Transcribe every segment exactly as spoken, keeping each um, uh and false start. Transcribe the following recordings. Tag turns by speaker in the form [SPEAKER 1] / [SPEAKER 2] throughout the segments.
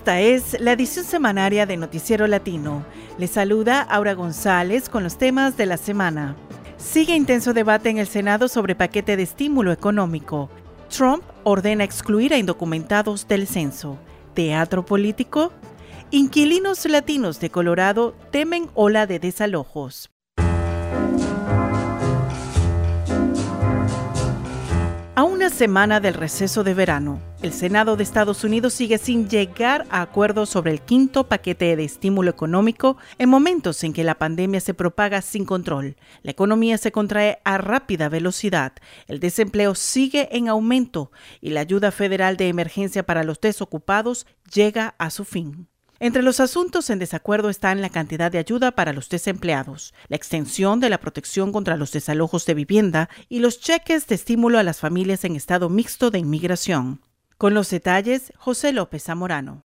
[SPEAKER 1] Esta es la edición semanaria de Noticiero Latino. Les saluda Aura González con los temas de la semana. Sigue intenso debate en el Senado sobre paquete de estímulo económico. Trump ordena excluir a indocumentados del censo. Teatro político. Inquilinos latinos de Colorado temen ola de desalojos. A una semana del receso de verano, el Senado de Estados Unidos sigue sin llegar a acuerdos sobre el quinto paquete de estímulo económico en momentos en que la pandemia se propaga sin control. La economía se contrae a rápida velocidad, el desempleo sigue en aumento y la ayuda federal de emergencia para los desocupados llega a su fin. Entre los asuntos en desacuerdo están la cantidad de ayuda para los desempleados, la extensión de la protección contra los desalojos de vivienda y los cheques de estímulo a las familias en estado mixto de inmigración. Con los detalles, José López Zamorano.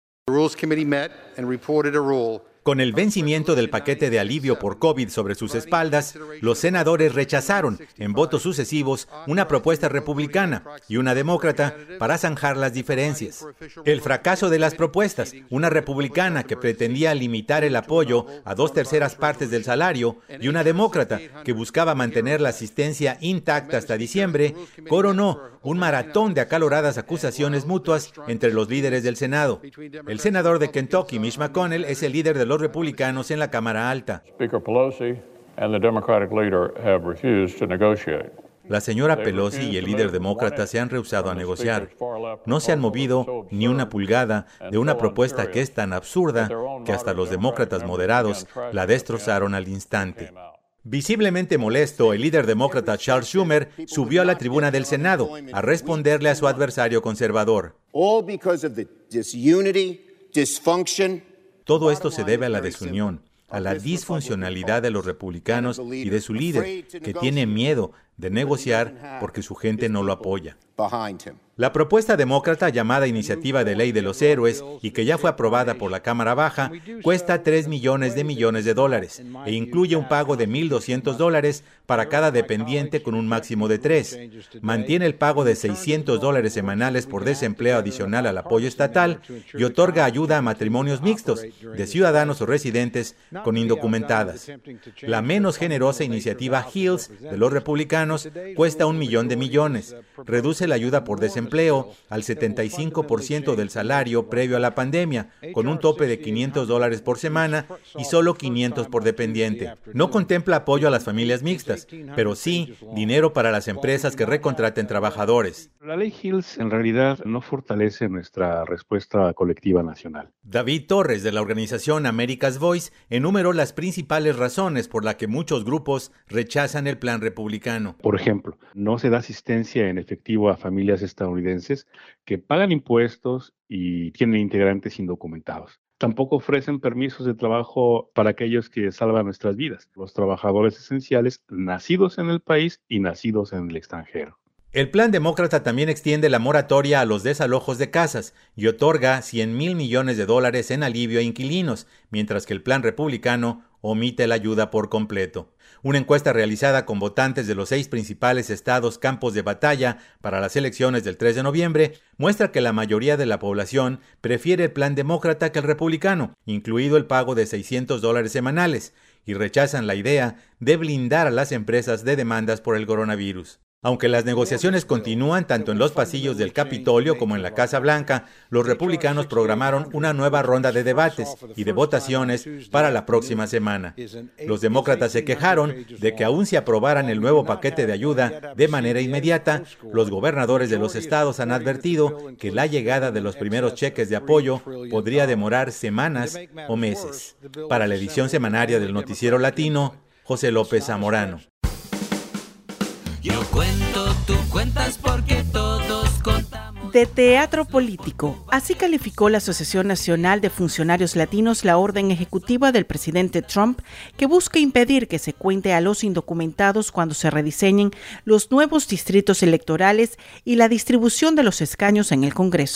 [SPEAKER 2] Con el vencimiento del paquete de alivio por COVID sobre sus espaldas, los senadores rechazaron, en votos sucesivos, una propuesta republicana y una demócrata para zanjar las diferencias. El fracaso de las propuestas, una republicana que pretendía limitar el apoyo a dos terceras partes del salario y una demócrata que buscaba mantener la asistencia intacta hasta diciembre, coronó un maratón de acaloradas acusaciones mutuas entre los líderes del Senado. El senador de Kentucky, Mitch McConnell, es el líder de los republicanos en la Cámara Alta. La señora Pelosi y el líder demócrata se han rehusado a negociar. No se han movido ni una pulgada de una propuesta que es tan absurda que hasta los demócratas moderados la destrozaron al instante. Visiblemente molesto, el líder demócrata Charles Schumer subió a la tribuna del Senado a responderle a su adversario conservador. Todo esto se debe a la desunión, a la disfuncionalidad de los republicanos y de su líder, que tiene miedo de negociar porque su gente no lo apoya. La propuesta demócrata llamada Iniciativa de Ley de los Héroes y que ya fue aprobada por la Cámara Baja cuesta tres millones de millones de dólares e incluye un pago de mil doscientos dólares para cada dependiente con un máximo de tres. Mantiene el pago de seiscientos dólares semanales por desempleo adicional al apoyo estatal y otorga ayuda a matrimonios mixtos de ciudadanos o residentes con indocumentadas. La menos generosa iniciativa Hills de los republicanos cuesta un millón de millones. Reduce la ayuda por desempleo al setenta y cinco por ciento del salario previo a la pandemia, con un tope de quinientos dólares por semana y solo quinientos por dependiente. No contempla apoyo a las familias mixtas, pero sí dinero para las empresas que recontraten trabajadores.
[SPEAKER 3] La ley Hills en realidad no fortalece nuestra respuesta colectiva nacional.
[SPEAKER 2] David Torres, de la organización America's Voice, enumeró las principales razones por las que muchos grupos rechazan el plan republicano.
[SPEAKER 3] Por ejemplo, no se da asistencia en efectivo a familias estadounidenses que pagan impuestos y tienen integrantes indocumentados. Tampoco ofrecen permisos de trabajo para aquellos que salvan nuestras vidas, los trabajadores esenciales nacidos en el país y nacidos en el extranjero.
[SPEAKER 2] El plan demócrata también extiende la moratoria a los desalojos de casas y otorga cien mil millones de dólares en alivio a inquilinos, mientras que el plan republicano omite la ayuda por completo. Una encuesta realizada con votantes de los seis principales estados campos de batalla para las elecciones del tres de noviembre muestra que la mayoría de la población prefiere el plan demócrata que el republicano, incluido el pago de seiscientos dólares semanales, y rechazan la idea de blindar a las empresas de demandas por el coronavirus. Aunque las negociaciones continúan tanto en los pasillos del Capitolio como en la Casa Blanca, los republicanos programaron una nueva ronda de debates y de votaciones para la próxima semana. Los demócratas se quejaron de que aun si aprobaran el nuevo paquete de ayuda de manera inmediata, los gobernadores de los estados han advertido que la llegada de los primeros cheques de apoyo podría demorar semanas o meses. Para la edición semanaria del Noticiero Latino, José López Zamorano.
[SPEAKER 4] Yo cuento, tú cuentas porque todos contamos.
[SPEAKER 1] De teatro político. Así calificó la Asociación Nacional de Funcionarios Latinos la orden ejecutiva del presidente Trump que busca impedir que se cuente a los indocumentados cuando se rediseñen los nuevos distritos electorales y la distribución de los escaños en el Congreso.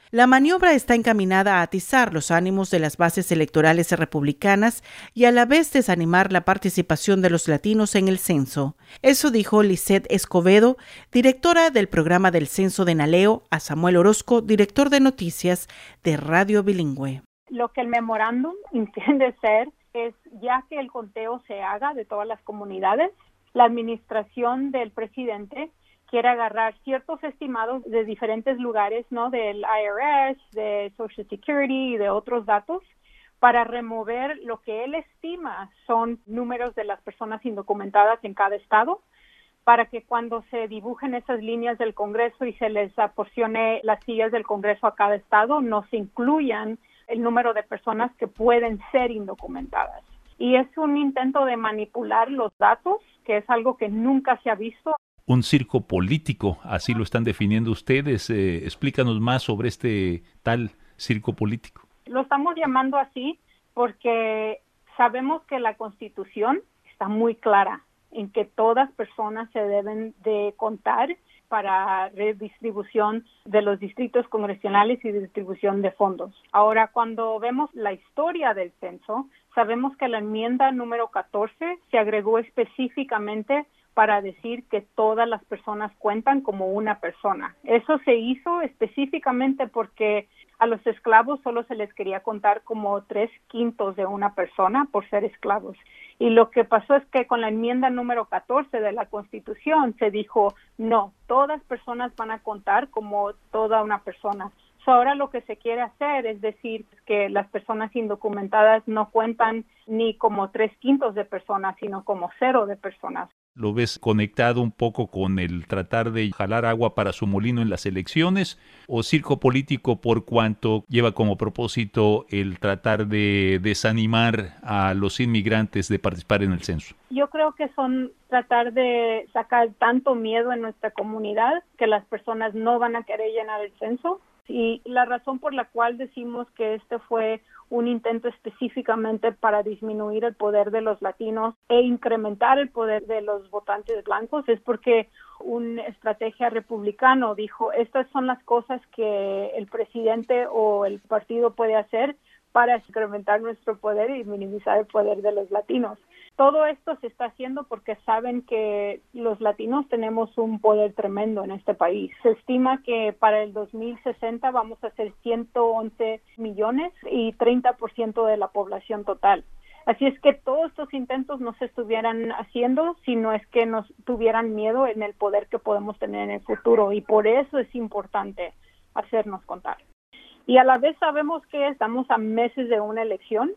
[SPEAKER 1] La maniobra está encaminada a atizar los ánimos de las bases electorales republicanas y a la vez desanimar la participación de los latinos en el censo. Eso dijo Lisette Escobedo, directora del programa del censo de Naleo, a Samuel Orozco, director de noticias de Radio Bilingüe.
[SPEAKER 5] Lo que el memorándum intende ser es, ya que el conteo se haga de todas las comunidades, la administración del presidente quiere agarrar ciertos estimados de diferentes lugares, ¿no? Del I R S, de Social Security y de otros datos, para remover lo que él estima son números de las personas indocumentadas en cada estado, para que cuando se dibujen esas líneas del Congreso y se les aporcione las sillas del Congreso a cada estado, no se incluyan el número de personas que pueden ser indocumentadas. Y es un intento de manipular los datos, que es algo que nunca se ha visto.
[SPEAKER 6] Un circo político, así lo están definiendo ustedes. Eh, explícanos más sobre este tal circo político.
[SPEAKER 5] Lo estamos llamando así porque sabemos que la Constitución está muy clara en que todas personas se deben de contar para redistribución de los distritos congresionales y distribución de fondos. Ahora, cuando vemos la historia del censo, sabemos que la enmienda número catorce se agregó específicamente para decir que todas las personas cuentan como una persona. Eso se hizo específicamente porque a los esclavos solo se les quería contar como tres quintos de una persona por ser esclavos. Y lo que pasó es que con la enmienda número catorce de la Constitución se dijo, no, todas personas van a contar como toda una persona. So, ahora lo que se quiere hacer es decir que las personas indocumentadas no cuentan ni como tres quintos de personas, sino como cero de personas.
[SPEAKER 6] ¿Lo ves conectado un poco con el tratar de jalar agua para su molino en las elecciones, o circo político por cuanto lleva como propósito el tratar de desanimar a los inmigrantes de participar en el censo?
[SPEAKER 5] Yo creo que son tratar de sacar tanto miedo en nuestra comunidad que las personas no van a querer llenar el censo. Y la razón por la cual decimos que este fue un intento específicamente para disminuir el poder de los latinos e incrementar el poder de los votantes blancos es porque una estrategia republicano dijo, estas son las cosas que el presidente o el partido puede hacer para incrementar nuestro poder y minimizar el poder de los latinos. Todo esto se está haciendo porque saben que los latinos tenemos un poder tremendo en este país. Se estima que para el dos mil sesenta vamos a ser ciento once millones y treinta por ciento de la población total. Así es que todos estos intentos no se estuvieran haciendo si no es que nos tuvieran miedo en el poder que podemos tener en el futuro, y por eso es importante hacernos contar. Y a la vez sabemos que estamos a meses de una elección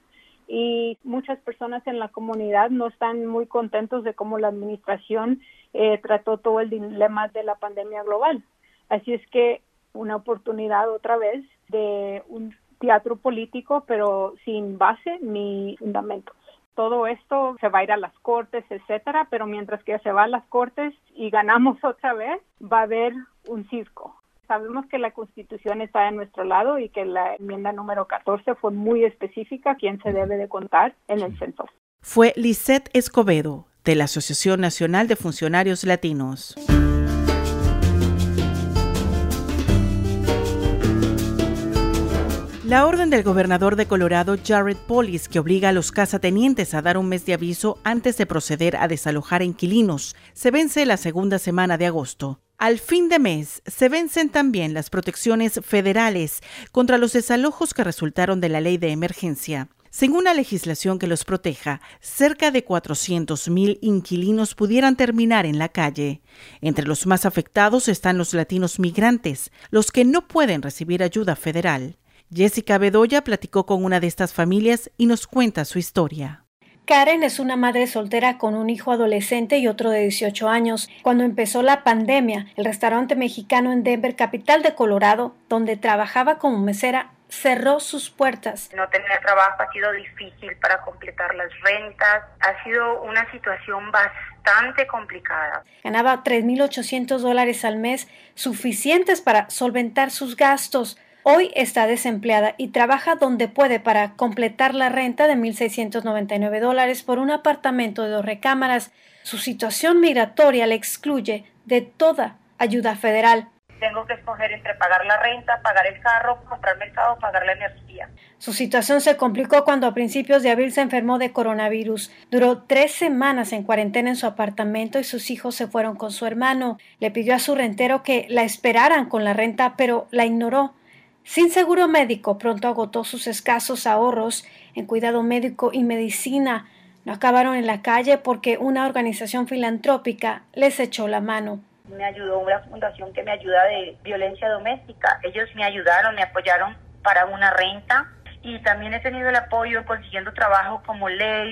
[SPEAKER 5] y muchas personas en la comunidad no están muy contentos de cómo la administración eh, trató todo el dilema de la pandemia global. Así es que una oportunidad otra vez de un teatro político, pero sin base ni fundamentos. Todo esto se va a ir a las cortes, etcétera, pero mientras que se va a las cortes y ganamos otra vez, va a haber un circo. Sabemos que la Constitución está de nuestro lado y que la enmienda número catorce fue muy específica quién se debe de contar en el censo.
[SPEAKER 1] Fue Lisette Escobedo, de la Asociación Nacional de Funcionarios Latinos. La orden del gobernador de Colorado, Jared Polis, que obliga a los casatenientes a dar un mes de aviso antes de proceder a desalojar inquilinos, se vence la segunda semana de agosto. Al fin de mes, se vencen también las protecciones federales contra los desalojos que resultaron de la ley de emergencia. Sin una legislación que los proteja, cerca de cuatrocientos mil inquilinos pudieran terminar en la calle. Entre los más afectados están los latinos migrantes, los que no pueden recibir ayuda federal. Jessica Bedoya platicó con una de estas familias y nos cuenta su historia.
[SPEAKER 7] Karen es una madre soltera con un hijo adolescente y otro de dieciocho años. Cuando empezó la pandemia, el restaurante mexicano en Denver, capital de Colorado, donde trabajaba como mesera, cerró sus puertas.
[SPEAKER 8] No tener trabajo ha sido difícil para completar las rentas. Ha sido una situación bastante complicada.
[SPEAKER 7] Ganaba tres mil ochocientos dólares al mes, suficientes para solventar sus gastos. Hoy está desempleada y trabaja donde puede para completar la renta de mil seiscientos noventa y nueve dólares por un apartamento de dos recámaras. Su situación migratoria le excluye de toda ayuda federal.
[SPEAKER 8] tengo que escoger entre pagar la renta, pagar el carro, comprar mercado, pagar la energía.
[SPEAKER 7] Su situación se complicó cuando a principios de abril se enfermó de coronavirus. Duró tres semanas en cuarentena en su apartamento y sus hijos se fueron con su hermano. Le pidió a su rentero que la esperaran con la renta, pero la ignoró. Sin seguro médico, pronto agotó sus escasos ahorros en cuidado médico y medicina. No acabaron en la calle porque una organización filantrópica les echó la mano.
[SPEAKER 8] Me ayudó una fundación que me ayuda de violencia doméstica. Ellos me ayudaron, me apoyaron para una renta y también he tenido el apoyo consiguiendo trabajo como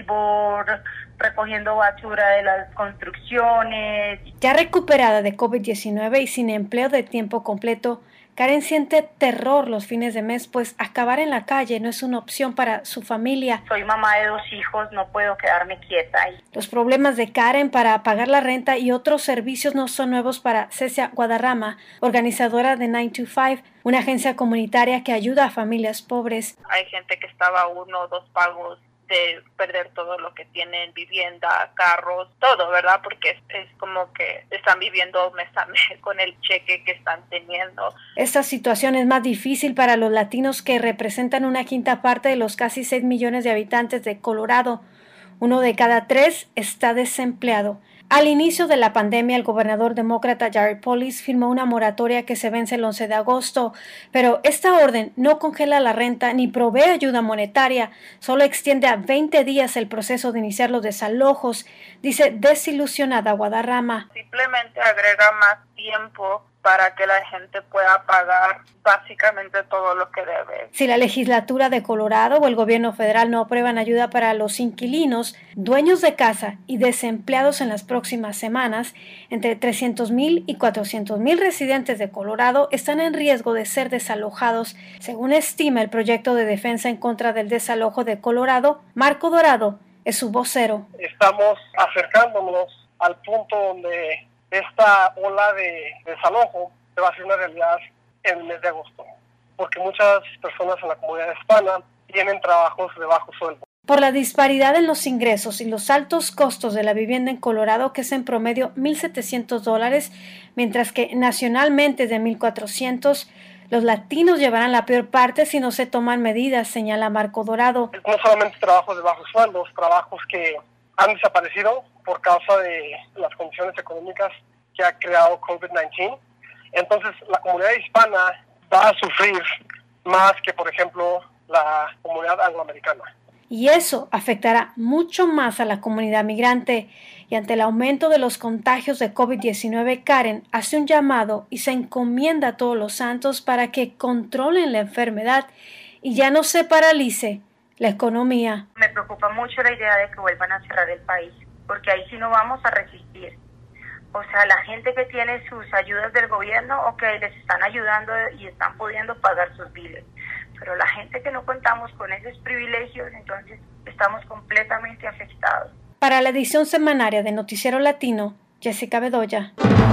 [SPEAKER 8] labor, recogiendo basura de las construcciones.
[SPEAKER 7] Ya recuperada de COVID diecinueve y sin empleo de tiempo completo, Karen siente terror los fines de mes, pues acabar en la calle no es una opción para su familia.
[SPEAKER 8] Soy mamá de dos hijos, no puedo quedarme quieta.
[SPEAKER 7] Los problemas de Karen para pagar la renta y otros servicios no son nuevos para Cecia Guadarrama, organizadora de nine to five, una agencia comunitaria que ayuda a familias pobres.
[SPEAKER 9] Hay gente que estaba uno o dos pagos de perder todo lo que tienen, vivienda, carros, todo, ¿verdad? Porque es, es como que están viviendo mes a mes con el cheque que están teniendo.
[SPEAKER 7] Esta situación es más difícil para los latinos que representan una quinta parte de los casi seis millones de habitantes de Colorado. Uno de cada tres está desempleado. Al inicio de la pandemia, el gobernador demócrata Jared Polis firmó una moratoria que se vence el once de agosto, pero esta orden no congela la renta ni provee ayuda monetaria, solo extiende a veinte días el proceso de iniciar los desalojos, dice desilusionada Guadarrama.
[SPEAKER 9] Simplemente agrega más tiempo para que la gente pueda pagar básicamente todo lo que debe.
[SPEAKER 7] Si la legislatura de Colorado o el gobierno federal no aprueban ayuda para los inquilinos, dueños de casa y desempleados en las próximas semanas, entre trescientos mil y cuatrocientos mil residentes de Colorado están en riesgo de ser desalojados, según estima el proyecto de defensa en contra del desalojo de Colorado. Marco Dorado es su vocero.
[SPEAKER 10] Estamos acercándonos al punto donde esta ola de desalojo va a ser una realidad en el mes de agosto, porque muchas personas en la comunidad hispana tienen trabajos de bajo sueldo.
[SPEAKER 7] Por la disparidad en los ingresos y los altos costos de la vivienda en Colorado, que es en promedio mil setecientos dólares, mientras que nacionalmente es de mil cuatrocientos, los latinos llevarán la peor parte si no se toman medidas, señala Marco Dorado.
[SPEAKER 10] No solamente trabajos de bajos sueldos, trabajos que han desaparecido por causa de las condiciones económicas que ha creado COVID diecinueve. Entonces, la comunidad hispana va a sufrir más que, por ejemplo, la comunidad angloamericana.
[SPEAKER 7] Y eso afectará mucho más a la comunidad migrante. Y ante el aumento de los contagios de COVID diecinueve, Karen hace un llamado y se encomienda a todos los santos para que controlen la enfermedad y ya no se paralice la economía.
[SPEAKER 8] Me preocupa mucho la idea de que vuelvan a cerrar el país, porque ahí sí no vamos a resistir. O sea, la gente que tiene sus ayudas del gobierno, ok, les están ayudando y están pudiendo pagar sus biles. Pero la gente que no contamos con esos privilegios, entonces estamos completamente afectados.
[SPEAKER 7] Para la edición semanaria de Noticiero Latino, Jessica Bedoya.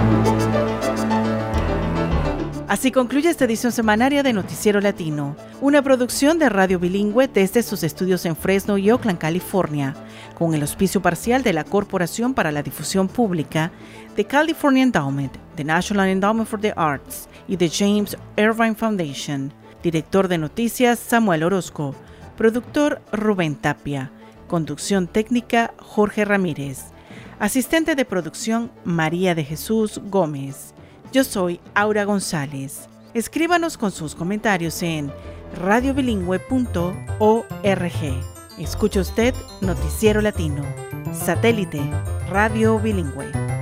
[SPEAKER 1] Así concluye esta edición semanaria de Noticiero Latino, una producción de Radio Bilingüe desde sus estudios en Fresno y Oakland, California, con el auspicio parcial de la Corporación para la Difusión Pública, de California Endowment, the National Endowment for the Arts y de James Irvine Foundation. Director de Noticias, Samuel Orozco. Productor, Rubén Tapia. Conducción técnica, Jorge Ramírez. Asistente de producción, María de Jesús Gómez. Yo soy Aura González. Escríbanos con sus comentarios en radio bilingüe punto org. Escucha usted Noticiero Latino. Satélite, Radio Bilingüe.